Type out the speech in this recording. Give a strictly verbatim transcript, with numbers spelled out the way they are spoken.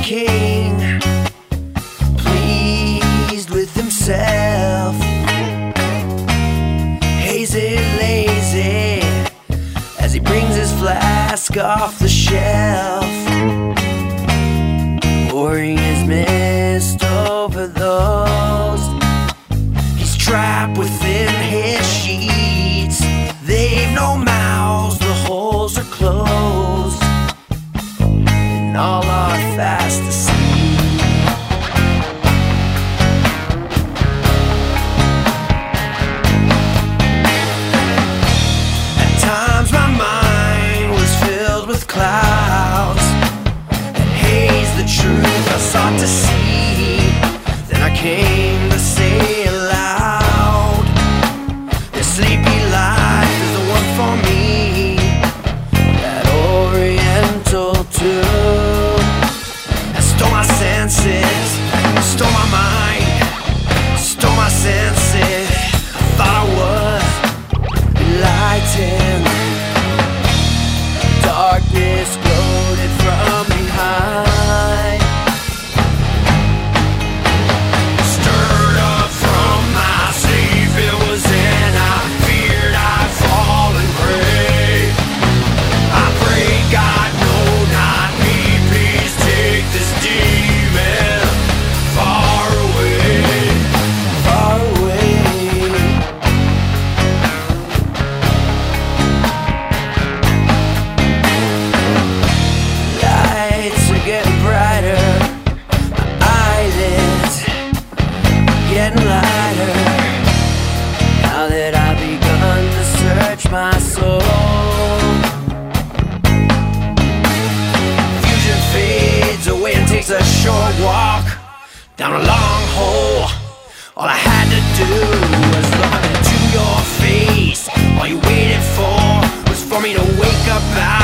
king, pleased with himself, hazy, lazy, as he brings his flask off the shelf, pouring his mist over those he's trapped within his sheets. They've no mouths, the holes are closed, and all are fast asleep. At times my mind was filled with clouds and haze, the truth I sought to see. Then I came to say aloud, this sleepy life is the one for me. That oriental tune has stole my senses, stole my mind, stole my senses. I thought I was enlightened. Darkness floated from behind, stirred up from my sleep. It was then I feared I'd fall and pray. I prayed, God, no, not me. Please take this demon far away, far away. Lights are getting brighter, my eyelids getting lighter, now that I've begun to search my soul. Fusion fades away and takes a short walk down a long hole. All I had to do was look into your face. All you waited for was for me to wake up out